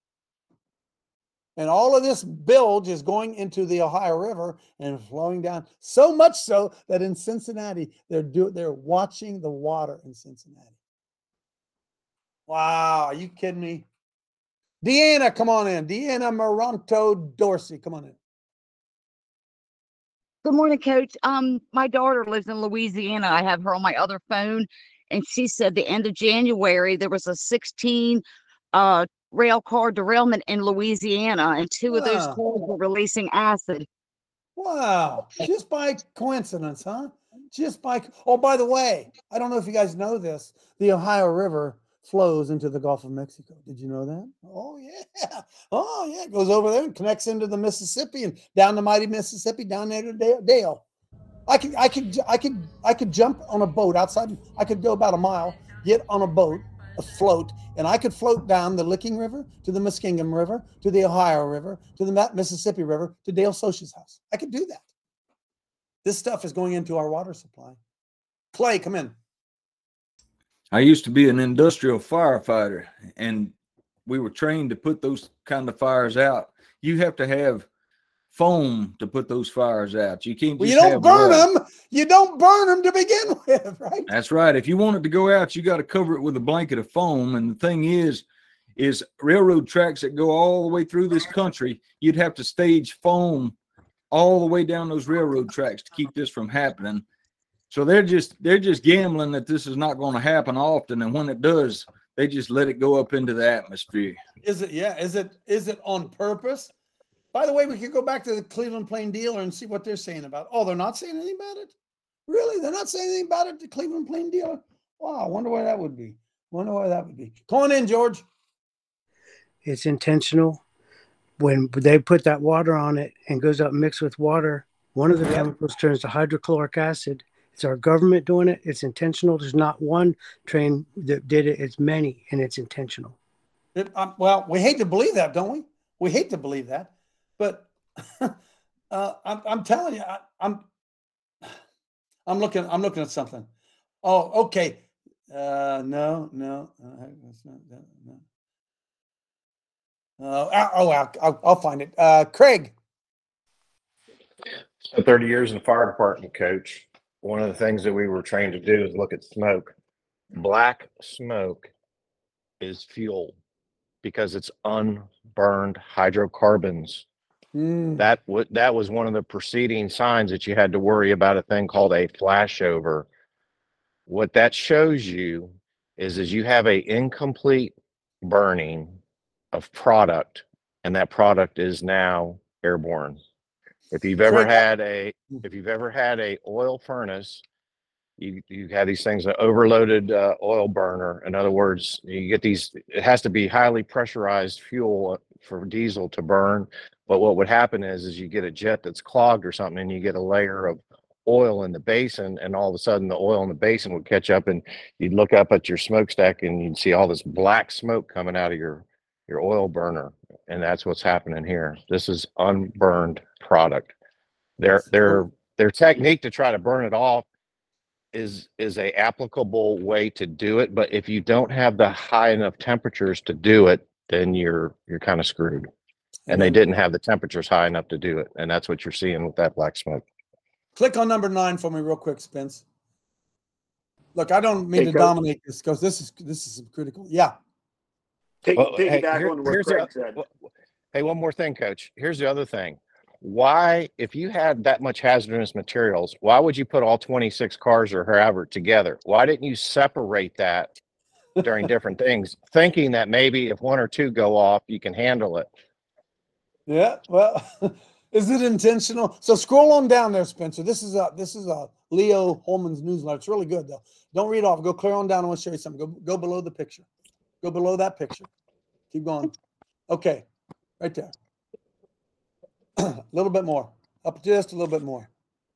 And all of this bilge is going into the Ohio River and flowing down, so much so that in Cincinnati, they're watching the water in Cincinnati. Wow, are you kidding me? Deanna, come on in. Deanna Moronto Dorsey, come on in. Good morning, Coach. My daughter lives in Louisiana. I have her on my other phone, and she said the end of January there was a 16 rail car derailment in Louisiana, and two of those cars were releasing acid. Wow. Just by coincidence, huh? Oh, by the way, I don't know if you guys know this. The Ohio River flows into the Gulf of Mexico. Did you know that? Oh, yeah. It goes over there and connects into the Mississippi and down the mighty Mississippi, down there to Dale. I could jump on a boat outside. I could go about a mile, get on a boat, afloat, and I could float down the Licking River to the Muskingum River to the Ohio River to the Mississippi River to Dale Soch's house. I could do that. This stuff is going into our water supply. Clay, come in. I used to be an industrial firefighter, and we were trained to put those kind of fires out. You have to have foam to put those fires out. You can't. You don't burn them. You don't burn them to begin with, right? That's right. If you want it to go out, you got to cover it with a blanket of foam. And the thing is, is railroad tracks that go all the way through this country. You'd have to stage foam all the way down those railroad tracks to keep this from happening. So they're just gambling that this is not going to happen often, and when it does, they just let it go up into the atmosphere. Is it? Yeah. Is it on purpose? By the way, we could go back to the Cleveland Plain Dealer and see what they're saying about it. Oh, they're not saying anything about it? Really? They're not saying anything about it, the Cleveland Plain Dealer? Wow, I wonder why that would be. Come on in, George. It's intentional. When they put that water on it and goes up mixed with water, one of the chemicals turns to hydrochloric acid. It's our government doing it. It's intentional. There's not one train that did it. It's many, and it's intentional. Well, we hate to believe that, don't we? We hate to believe that. But I'm telling you, I'm looking at something. Oh, okay. No. I'll find it. Craig. So 30 years in the fire department, Coach. One of the things that we were trained to do is look at smoke. Black smoke is fuel because it's unburned hydrocarbons. That was one of the preceding signs that you had to worry about, a thing called a flashover. What that shows you is you have a incomplete burning of product, and that product is now airborne. If you've ever had a oil furnace, you have these things, an overloaded oil burner. In other words, you get these. It has to be highly pressurized fuel for diesel to burn. But what would happen is you get a jet that's clogged or something, and you get a layer of oil in the basin, and all of a sudden the oil in the basin would catch up, and you'd look up at your smokestack and you'd see all this black smoke coming out of your oil burner. And that's what's happening here. This is unburned product. Their technique to try to burn it off is a applicable way to do it, but if you don't have the high enough temperatures to do it, then you're kind of screwed. And they didn't have the temperatures high enough to do it, and that's what you're seeing with that black smoke. Click on number 9 for me real quick, Spence. Look, I don't mean to dominate this because this is critical. Yeah. Take back on what Craig said. Hey, one more thing, Coach. Here's the other thing. Why, if you had that much hazardous materials, why would you put all 26 cars or however together? Why didn't you separate that during different things, thinking that maybe if 1 or 2 go off, you can handle it? Yeah, well, is it intentional? So scroll on down there, Spencer. This is a Leo Holman's newsletter. It's really good though. Don't read off. Go clear on down. I want to show you something. Go below the picture. Go below that picture. Keep going. Okay, right there. A little bit more. Up just a little bit more.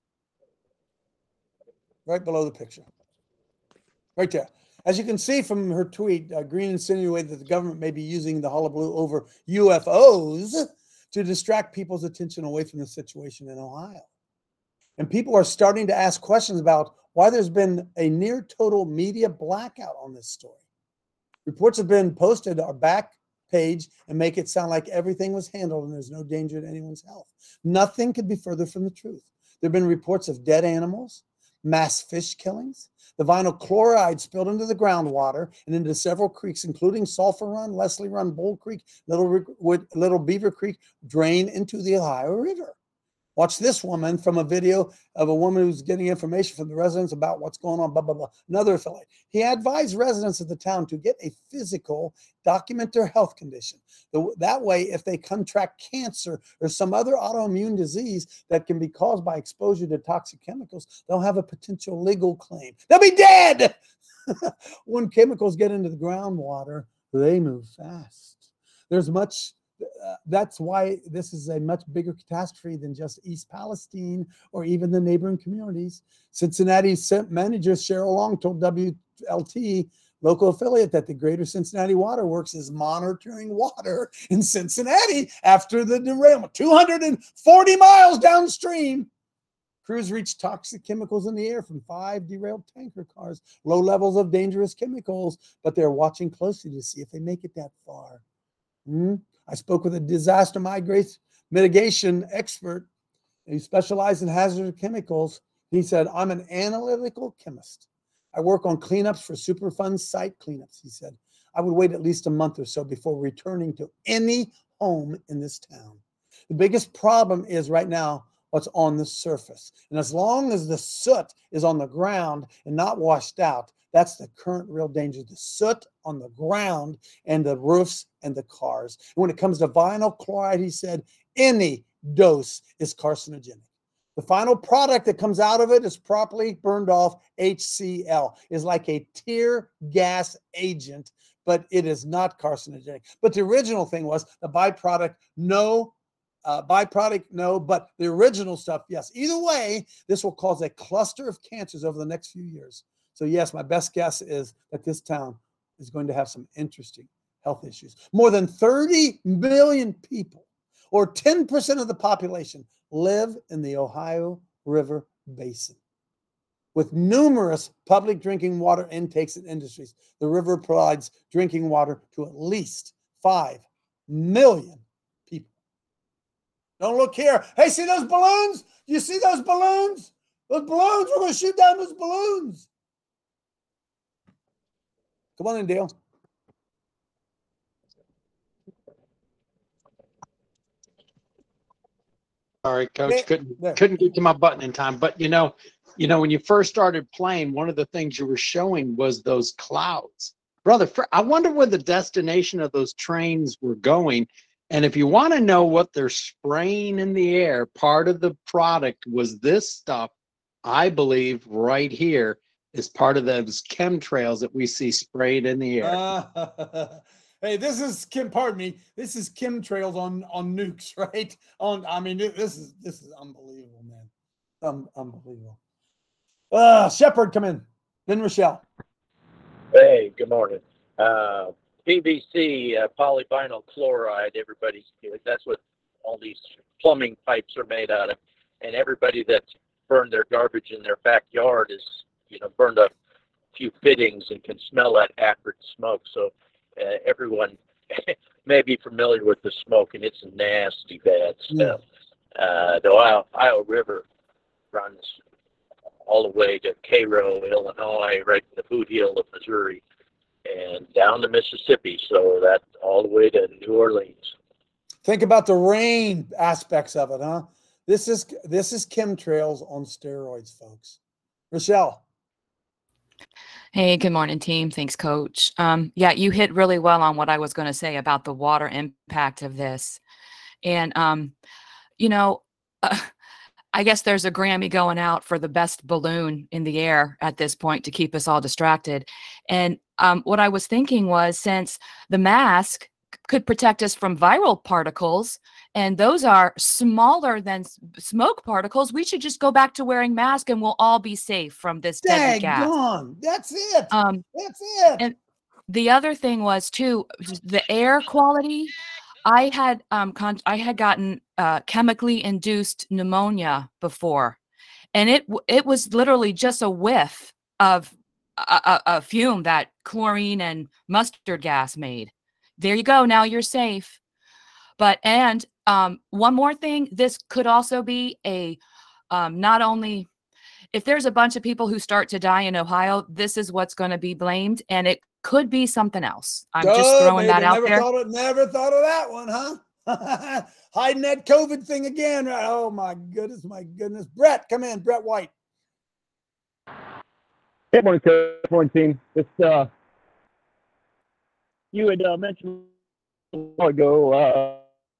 Right below the picture. Right there. As you can see from her tweet, Green insinuated that the government may be using the hullabaloo over UFOs to distract people's attention away from the situation in Ohio. And people are starting to ask questions about why there's been a near total media blackout on this story. Reports have been posted on our back page and make it sound like everything was handled and there's no danger to anyone's health. Nothing could be further from the truth. There have been reports of dead animals, mass fish killings. The vinyl chloride spilled into the groundwater and into several creeks, including Sulphur Run, Leslie Run, Bull Creek, Little Beaver Creek, drain into the Ohio River. Watch this woman from a video of a woman who's getting information from the residents about what's going on, blah, blah, blah. Another affiliate. He advised residents of the town to get a physical, document their health condition. That way, if they contract cancer or some other autoimmune disease that can be caused by exposure to toxic chemicals, they'll have a potential legal claim. They'll be dead! When chemicals get into the groundwater, they move fast. There's much... that's why this is a much bigger catastrophe than just East Palestine or even the neighboring communities. Cincinnati's manager Cheryl Long told WLT local affiliate that the Greater Cincinnati Water Works is monitoring water in Cincinnati after the derailment. 240 miles downstream, crews reached toxic chemicals in the air from 5 derailed tanker cars, low levels of dangerous chemicals, but they're watching closely to see if they make it that far. I spoke with a disaster mitigation expert who specialized in hazardous chemicals. He said, I'm an analytical chemist. I work on cleanups for Superfund site cleanups. He said, I would wait at least a month or so before returning to any home in this town. The biggest problem is right now what's on the surface. And as long as the soot is on the ground and not washed out, that's the current real danger. The soot on the ground and the roofs and the cars. And when it comes to vinyl chloride, he said, any dose is carcinogenic. The final product that comes out of it is properly burned off. HCl is like a tear gas agent, but it is not carcinogenic. But the original thing was the byproduct, no. But the original stuff, yes. Either way, this will cause a cluster of cancers over the next few years. So yes, my best guess is that this town is going to have some interesting health issues. More than 30 million people, or 10% of the population, live in the Ohio River Basin. With numerous public drinking water intakes and industries, the river provides drinking water to at least 5 million people. Don't look here. Hey, see those balloons? You see those balloons? Those balloons, we're going to shoot down those balloons. Come on in, Dale. Sorry, Coach, couldn't get to my button in time. But you know, when you first started playing, one of the things you were showing was those clouds, brother. I wonder where the destination of those trains were going. And if you want to know what they're spraying in the air, part of the product was this stuff. I believe right here is part of those chemtrails that we see sprayed in the air. Hey, this is Kim. Pardon me. This is chemtrails on nukes, right? This is unbelievable, man. Unbelievable. Shepard, come in. Then Rochelle. Hey, good morning. PVC, polyvinyl chloride. That's what all these plumbing pipes are made out of, and everybody that's burned their garbage in their backyard is, burned up a few fittings and can smell that acrid smoke. So. Everyone may be familiar with the smoke, and it's nasty, bad stuff. The Ohio River runs all the way to Cairo, Illinois, right in the boot heel of Missouri, and down to Mississippi. So that's all the way to New Orleans. Think about the rain aspects of it, huh? This is chemtrails on steroids, folks. Rochelle. Hey, good morning, team. Thanks, Coach. Yeah, you hit really well on what I was going to say about the water impact of this. And, I guess there's a Grammy going out for the best balloon in the air at this point to keep us all distracted. And what I was thinking was, since the mask could protect us from viral particles, and those are smaller than smoke particles, we should just go back to wearing masks and we'll all be safe from this deadly gas. That's it. That's it. And the other thing was too, the air quality. I had gotten chemically induced pneumonia before, and it was literally just a whiff of a fume that chlorine and mustard gas made. There you go. Now you're safe. But one more thing, this could also be not only if there's a bunch of people who start to die in Ohio, this is what's going to be blamed, and it could be something else. I'm just throwing that out there. Never thought of that one, huh? Hiding that COVID thing again. Oh my goodness. Brett, come in. Brett White. Good morning, Coach. Good morning, team. You had mentioned a while ago.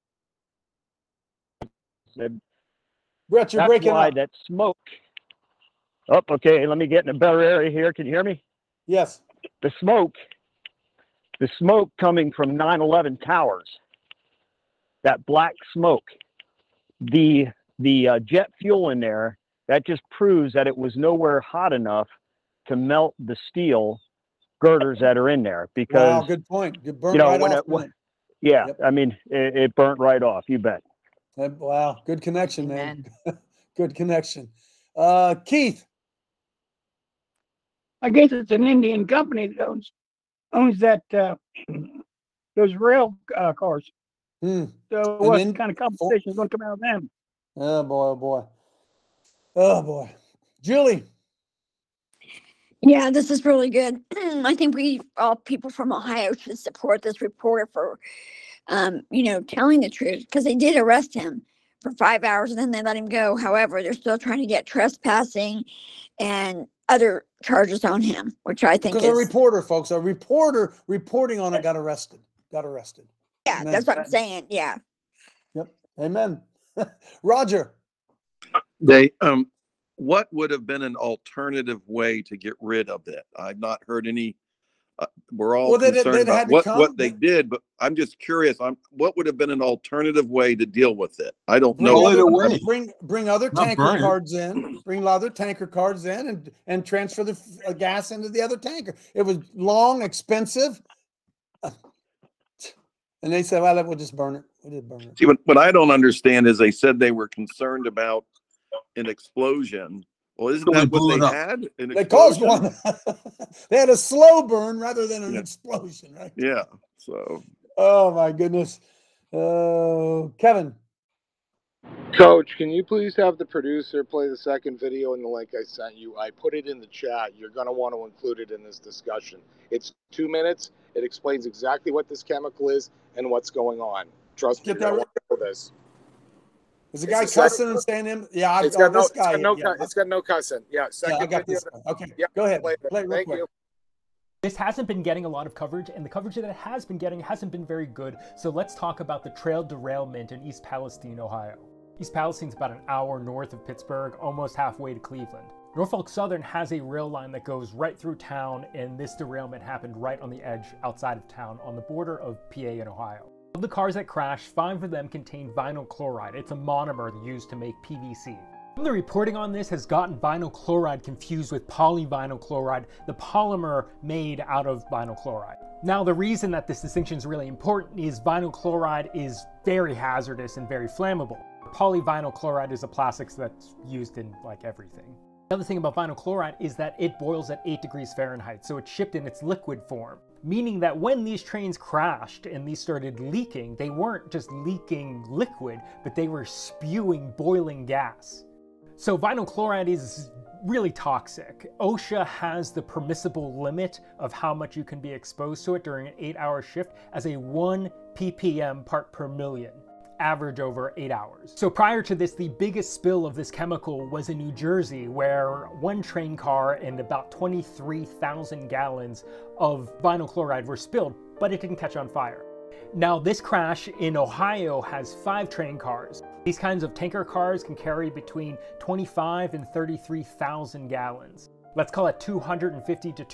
Brett, you're breaking up. That smoke. Oh, okay. Let me get in a better area here. Can you hear me? Yes. The smoke coming from 9/11 towers. That black smoke. The jet fuel in there, that just proves that it was nowhere hot enough to melt the steel girders that are in there. Because good point. You burned right off. Yeah, yep. I mean, it burnt right off. You bet. Wow, good connection, man. Good connection. Keith. I guess it's an Indian company that owns that those rail cars. So what kind of competition is going to come out of them? Oh boy, oh boy. Oh boy. Julie. Yeah, this is really good. I think we all people from Ohio should support this reporter for, telling the truth, because they did arrest him for 5 hours and then they let him go. However, they're still trying to get trespassing and other charges on him, which I think because a reporter, folks, a reporter reporting on it got arrested. Yeah, Amen. that's what I'm saying. Yeah. Yep. Amen. Roger. What would have been an alternative way to get rid of it? I've not heard any. We're all concerned about what they did, but I'm just curious. What would have been an alternative way to deal with it? I don't know. Bring other tanker cards in. Bring other tanker cards in, and transfer the gas into the other tanker. It was long, expensive, and they said, "Well, we'll just burn it." We did burn it. See, what I don't understand is they said they were concerned about an explosion. Well, isn't that what they had? They caused one. They had a slow burn rather than an explosion, right? Yeah. So. Oh my goodness, Kevin. Coach, can you please have the producer play the second video in the link I sent you? I put it in the chat. You're going to want to include it in this discussion. It's 2 minutes. It explains exactly what this chemical is and what's going on. Trust me, you're going to want to know this. Is the guy cussing and saying him? Yeah, it's got no cussing. Yeah, second I got video. this. Okay, go ahead. Play real Thank quick. you. This hasn't been getting a lot of coverage, and the coverage that it has been getting hasn't been very good. So let's talk about the trail derailment in East Palestine, Ohio. East Palestine's about an hour north of Pittsburgh, almost halfway to Cleveland. Norfolk Southern has a rail line that goes right through town, and this derailment happened right on the edge outside of town on the border of PA and Ohio. Of the cars that crashed, 5 of them contained vinyl chloride. It's a monomer used to make PVC. The reporting on this has gotten vinyl chloride confused with polyvinyl chloride, the polymer made out of vinyl chloride. Now, the reason that this distinction is really important is vinyl chloride is very hazardous and very flammable. Polyvinyl chloride is a plastic that's used in like everything. The other thing about vinyl chloride is that it boils at 8 degrees Fahrenheit, so it's shipped in its liquid form. Meaning that when these trains crashed and these started leaking, they weren't just leaking liquid, but they were spewing boiling gas. So vinyl chloride is really toxic. OSHA has the permissible limit of how much you can be exposed to it during an 8-hour shift as a 1 ppm part per million, average over 8 hours. So prior to this, the biggest spill of this chemical was in New Jersey, where 1 train car and about 23,000 gallons of vinyl chloride were spilled, but it didn't catch on fire. Now, this crash in Ohio has 5 train cars. These kinds of tanker cars can carry between 25 and 33,000 gallons. Let's call it 250 to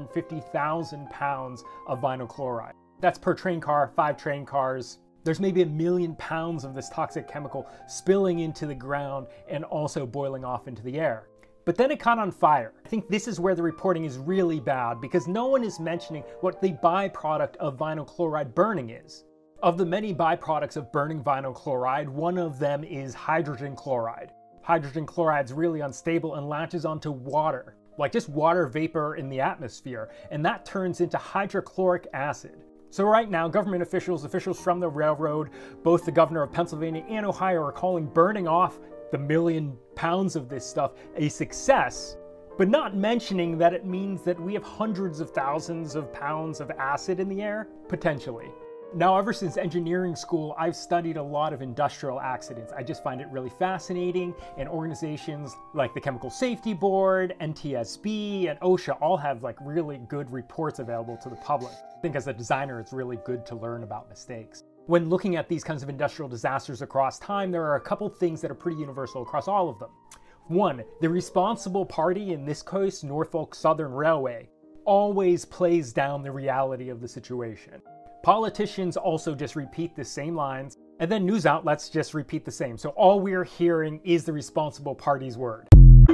250,000 pounds of vinyl chloride. That's per train car, 5 train cars. There's maybe 1 million pounds of this toxic chemical spilling into the ground and also boiling off into the air. But then it caught on fire. I think this is where the reporting is really bad, because no one is mentioning what the byproduct of vinyl chloride burning is. Of the many byproducts of burning vinyl chloride, one of them is hydrogen chloride. Hydrogen chloride is really unstable and latches onto water, like just water vapor in the atmosphere, and that turns into hydrochloric acid. So right now, government officials from the railroad, both the governor of Pennsylvania and Ohio, are calling burning off the 1 million pounds of this stuff a success, but not mentioning that it means that we have hundreds of thousands of pounds of acid in the air, potentially. Now, ever since engineering school, I've studied a lot of industrial accidents. I just find it really fascinating, and organizations like the Chemical Safety Board, NTSB, and OSHA all have like really good reports available to the public. I think as a designer, it's really good to learn about mistakes. When looking at these kinds of industrial disasters across time, there are a couple things that are pretty universal across all of them. 1, the responsible party, in this case, Norfolk Southern Railway, always plays down the reality of the situation. Politicians also just repeat the same lines, and then news outlets just repeat the same. So all we're hearing is the responsible party's word.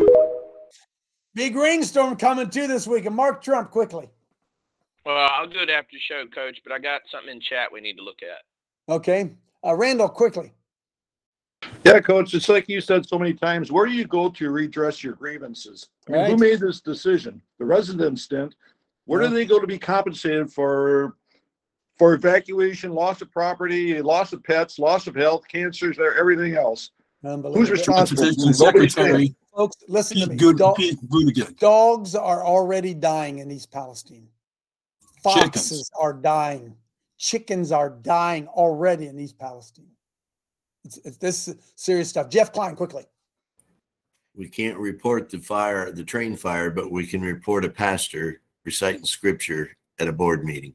Big rainstorm coming too this week, and Mark Trump quickly. Well, I'll do it after the show, Coach, but I got something in chat we need to look at. Okay. Randall, quickly. Yeah, Coach, it's like you said so many times, where do you go to redress your grievances? I mean, who made this decision? The residents didn't. Where do they go to be compensated for evacuation, loss of property, loss of pets, loss of health, cancers, everything else? Who's responsible? Secretary. Folks, listen to me. Buttigieg. Dogs are already dying in East Palestine. Foxes are dying. Chickens are dying already in East Palestine. It's this serious stuff. Jeff Klein, quickly. We can't report the train fire, but we can report a pastor reciting scripture at a board meeting.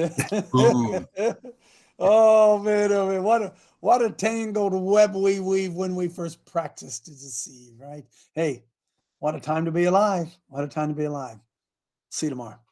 Oh man, what a tangled web we weave when we first practiced to deceive, right? Hey, what a time to be alive. What a time to be alive. See you tomorrow.